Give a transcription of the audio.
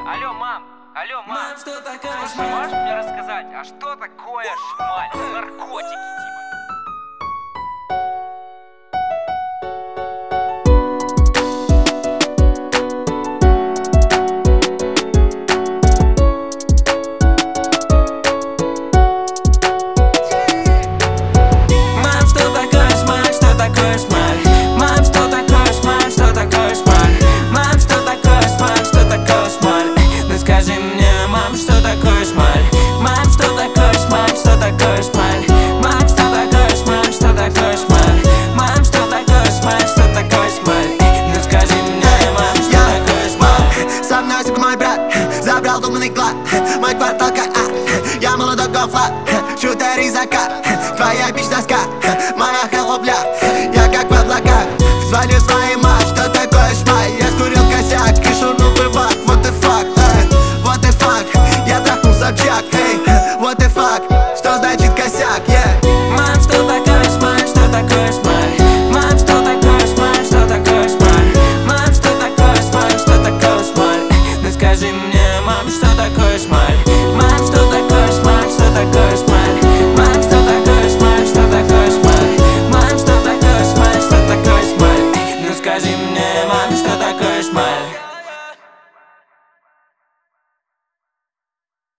Алло, мам, Мам, что такое слушай, шмаль? можешь мне рассказать, а что такое шмаль? Наркотики типа. Мам, что такое шмаль? Что такое шмаль? Мам, что такое шмаль? Что такое шмаль? Мам, что такое шмаль? Что такое шмаль? Ну скажи мне, мам, что такое шмаль? Мам, что такое шмаль? Что такое шмаль? Мам, что такое шмаль? Что такое шмаль? Мам, что такое шмаль? Что такое шмаль? Ну скажи мне, мам, что такое шмаль? Со мной сука мой брат, забрал думанный клад. Мой квартал КА, я молодой гофа. Шутер и закат, твоя бич-доска. Моя холопля, я как в облаках. Звоню своей мать, что такое шмаль? Я скурил косяк и шурнул бывак. What the fuck, what the fuck? Я трахнул собчак, эй, what the fuck? Что значит косяк, yeah? Мам, что такое шмаль? Что такое шмаль? Мам, что такое шмаль? Что такое шмаль? Мам, что такое шмаль? Что такое шмаль? Ну скажи мне, мам, что такое шмаль?